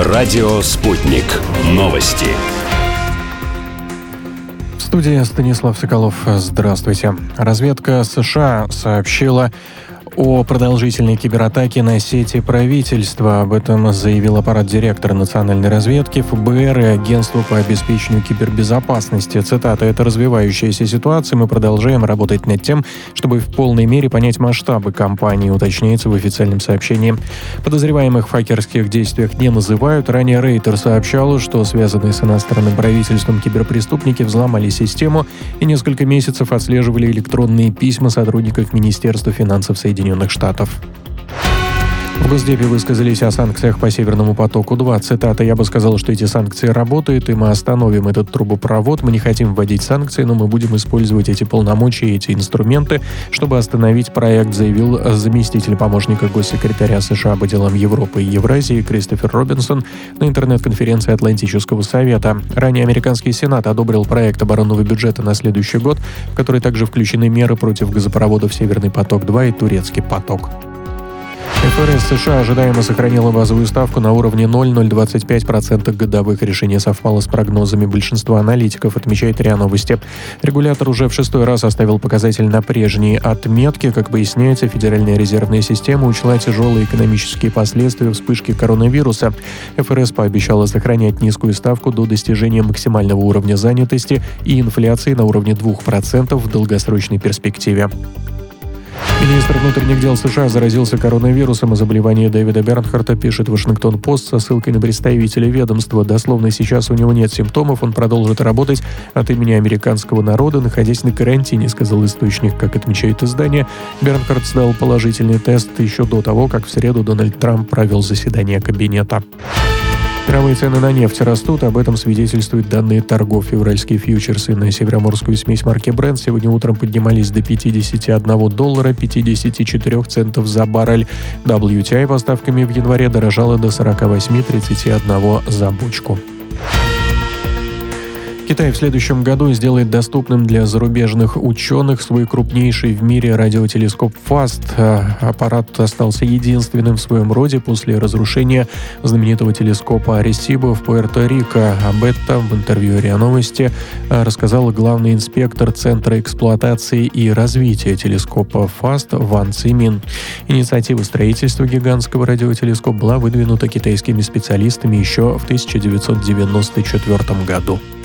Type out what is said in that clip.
Радио «Спутник». Новости. В студии Станислав Соколов. Здравствуйте. Разведка США сообщила о продолжительной кибератаке на сети правительства. Об этом заявил аппарат-директора национальной разведки, ФБР и Агентства по обеспечению кибербезопасности. Цитата: «Это развивающаяся ситуация. Мы продолжаем работать над тем, чтобы в полной мере понять масштабы кампании», уточняется в официальном сообщении. Подозреваемых в хакерских действиях не называют. Ранее Рейтер сообщал, что связанные с иностранным правительством киберпреступники взломали систему и несколько месяцев отслеживали электронные письма сотрудников Министерства финансов Соединенных Штатов. В Госдепе высказались о санкциях по Северному потоку-2. Цитата: «Я бы сказал, что эти санкции работают, и мы остановим этот трубопровод. Мы не хотим вводить санкции, но мы будем использовать эти полномочия и эти инструменты, чтобы остановить проект», заявил заместитель помощника госсекретаря США по делам Европы и Евразии Кристофер Робинсон на интернет-конференции Атлантического совета. Ранее американский Сенат одобрил проект оборонного бюджета на следующий год, в который также включены меры против газопроводов «Северный поток-2» и «Турецкий поток». ФРС США ожидаемо сохранила базовую ставку на уровне 0,025% годовых. Решение совпало с прогнозами большинства аналитиков, отмечает РИА Новости. Регулятор уже в 6-й раз оставил показатель на прежней отметке. Как поясняется, Федеральная резервная система учла тяжелые экономические последствия вспышки коронавируса. ФРС пообещала сохранять низкую ставку до достижения максимального уровня занятости и инфляции на уровне 2% в долгосрочной перспективе. Министр внутренних дел США заразился коронавирусом. О заболевании Дэвида Бернхарта пишет Вашингтон-Пост со ссылкой на представителя ведомства. Дословно: «Сейчас у него нет симптомов, он продолжит работать от имени американского народа, находясь на карантине», сказал источник. Как отмечает издание, Бернхарт сдал положительный тест еще до того, как в среду Дональд Трамп провел заседание кабинета. Мировые цены на нефть растут, об этом свидетельствуют данные торгов. Февральские фьючерсы на североморскую смесь марки Brent сегодня утром поднимались до $51 54 центов за баррель. WTI поставками в январе дорожала до 48,31 за бочку. Китай в следующем году сделает доступным для зарубежных ученых свой крупнейший в мире радиотелескоп FAST. Аппарат остался единственным в своем роде после разрушения знаменитого телескопа Аресибо в Пуэрто-Рико. Об этом в интервью РИА Новости рассказал главный инспектор Центра эксплуатации и развития телескопа FAST Ван Цимин. Инициатива строительства гигантского радиотелескопа была выдвинута китайскими специалистами еще в 1994 году.